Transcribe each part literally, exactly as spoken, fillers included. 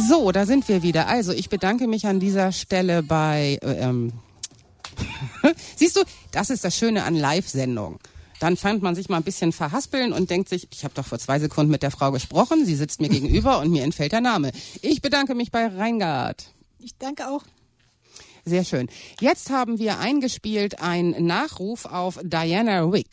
So, da sind wir wieder. Also, ich bedanke mich an dieser Stelle bei... Ähm Siehst du, das ist das Schöne an Live-Sendungen. Dann fand man sich mal ein bisschen verhaspeln und denkt sich, ich habe doch vor zwei Sekunden mit der Frau gesprochen, sie sitzt mir gegenüber und mir entfällt der Name. Ich bedanke mich bei Reingard. Ich danke auch. Sehr schön. Jetzt haben wir eingespielt einen Nachruf auf Diana Rigg.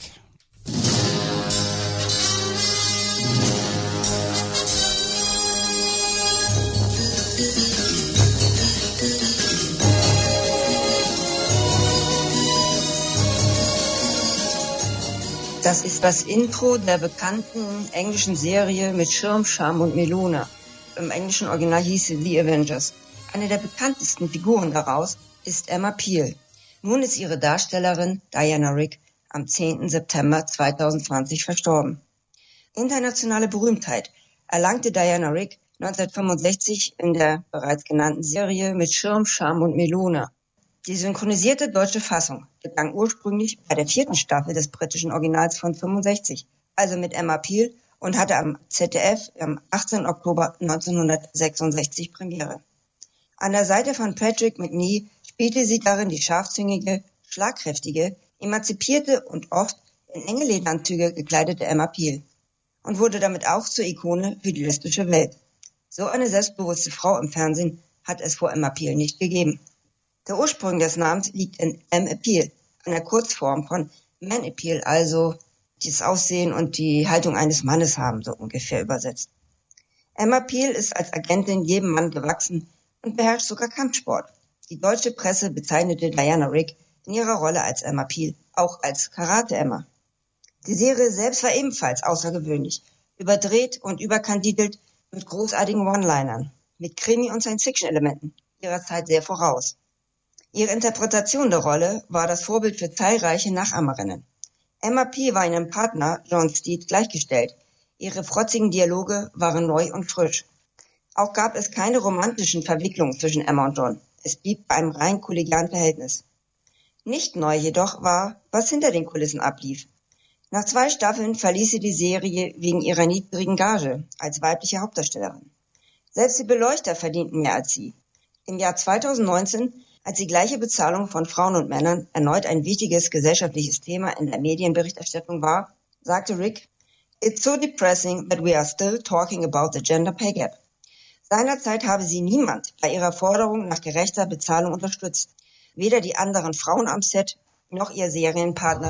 Das ist das Intro der bekannten englischen Serie mit Schirm, Scham und Melone. Im englischen Original hieß sie The Avengers. Eine der bekanntesten Figuren daraus ist Emma Peel. Nun ist ihre Darstellerin Diana Rigg am zehnten September zweitausendzwanzig verstorben. Internationale Berühmtheit erlangte Diana Rigg neunzehnhundertfünfundsechzig in der bereits genannten Serie mit Schirm, Scham und Melone. Die synchronisierte deutsche Fassung begann ursprünglich bei der vierten Staffel des britischen Originals von fünfundsechzig, also mit Emma Peel, und hatte am Z D F am achtzehnten Oktober neunzehnhundertsechsundsechzig Premiere. An der Seite von Patrick Macnee spielte sie darin die scharfzüngige, schlagkräftige, emanzipierte und oft in enge Lederanzüge gekleidete Emma Peel und wurde damit auch zur Ikone für die lesbische Welt. So eine selbstbewusste Frau im Fernsehen hat es vor Emma Peel nicht gegeben. Der Ursprung des Namens liegt in M-Appeal, einer Kurzform von Man-Appeal, also das Aussehen und die Haltung eines Mannes haben, so ungefähr übersetzt. Emma Peel ist als Agentin jedem Mann gewachsen und beherrscht sogar Kampfsport. Die deutsche Presse bezeichnete Diana Rigg in ihrer Rolle als Emma Peel auch als Karate-Emma. Die Serie selbst war ebenfalls außergewöhnlich, überdreht und überkandidelt mit großartigen One-Linern, mit Krimi- und Science-Fiction-Elementen, ihrer Zeit sehr voraus. Ihre Interpretation der Rolle war das Vorbild für zahlreiche Nachahmerinnen. Emma Peel war ihrem Partner John Steed gleichgestellt. Ihre frotzigen Dialoge waren neu und frisch. Auch gab es keine romantischen Verwicklungen zwischen Emma und John. Es blieb bei einem rein kollegialen Verhältnis. Nicht neu jedoch war, was hinter den Kulissen ablief. Nach zwei Staffeln verließ sie die Serie wegen ihrer niedrigen Gage als weibliche Hauptdarstellerin. Selbst die Beleuchter verdienten mehr als sie. Im Jahr zweitausendneunzehn, als die gleiche Bezahlung von Frauen und Männern erneut ein wichtiges gesellschaftliches Thema in der Medienberichterstattung war, sagte Rigg, "It's so depressing that we are still talking about the gender pay gap." Seinerzeit habe sie niemand bei ihrer Forderung nach gerechter Bezahlung unterstützt, weder die anderen Frauen am Set noch ihr Serienpartner.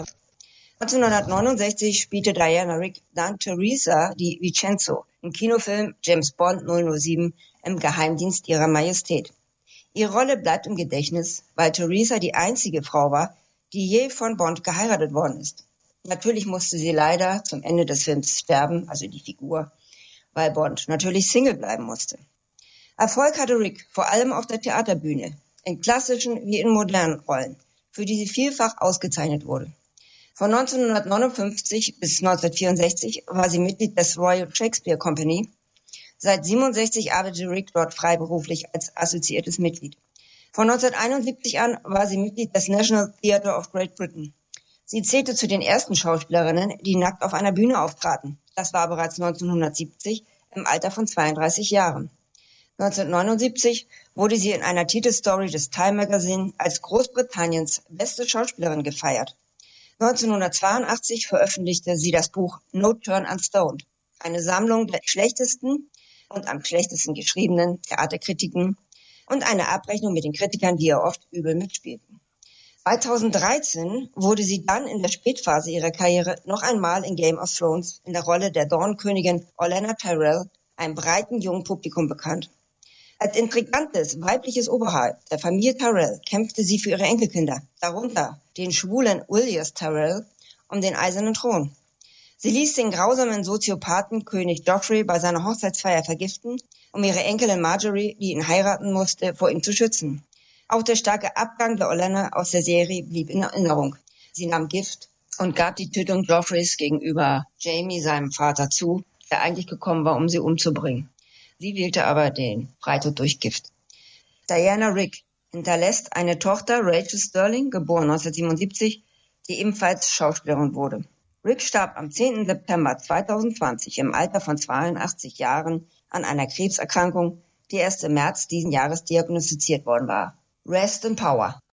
neunzehnhundertneunundsechzig spielte Diana Rigg dann Teresa di Vincenzo im Kinofilm James Bond null null sieben im Geheimdienst ihrer Majestät. Ihre Rolle bleibt im Gedächtnis, weil Teresa die einzige Frau war, die je von Bond geheiratet worden ist. Natürlich musste sie leider zum Ende des Films sterben, also die Figur, weil Bond natürlich Single bleiben musste. Erfolg hatte Rigg vor allem auf der Theaterbühne, in klassischen wie in modernen Rollen, für die sie vielfach ausgezeichnet wurde. Von neunzehnhundertneunundfünfzig bis neunzehnhundertvierundsechzig war sie Mitglied des Royal Shakespeare Company. Seit siebenundsechzig arbeitete Rigg dort freiberuflich als assoziiertes Mitglied. Von neunzehnhunderteinundsiebzig an war sie Mitglied des National Theatre of Great Britain. Sie zählte zu den ersten Schauspielerinnen, die nackt auf einer Bühne auftraten. Das war bereits neunzehnhundertsiebzig im Alter von zweiunddreißig Jahren. neunzehnhundertneunundsiebzig wurde sie in einer Titelstory des Time Magazine als Großbritanniens beste Schauspielerin gefeiert. neunzehnhundertzweiundachtzig veröffentlichte sie das Buch No Turn Unstoned, eine Sammlung der schlechtesten und am schlechtesten geschriebenen Theaterkritiken und eine Abrechnung mit den Kritikern, die ihr oft übel mitspielten. zweitausenddreizehn wurde sie dann in der Spätphase ihrer Karriere noch einmal in Game of Thrones in der Rolle der Dornkönigin Olenna Tyrell einem breiten jungen Publikum bekannt. Als intrigantes weibliches Oberhaupt der Familie Tyrell kämpfte sie für ihre Enkelkinder, darunter den schwulen William Tyrell, um den eisernen Thron. Sie ließ den grausamen Soziopathen König Joffrey bei seiner Hochzeitsfeier vergiften, um ihre Enkelin Marjorie, die ihn heiraten musste, vor ihm zu schützen. Auch der starke Abgang der Olenna aus der Serie blieb in Erinnerung. Sie nahm Gift und gab die Tötung Joffreys gegenüber Jaime, seinem Vater, zu, der eigentlich gekommen war, um sie umzubringen. Sie wählte aber den Freitod durch Gift. Diana Rigg hinterlässt eine Tochter, Rachel Sterling, geboren neunzehnhundertsiebenundsiebzig, die ebenfalls Schauspielerin wurde. Rigg starb am zehnten September zweitausendzwanzig im Alter von zweiundachtzig Jahren an einer Krebserkrankung, die erst im März diesen Jahres diagnostiziert worden war. Rest in Power.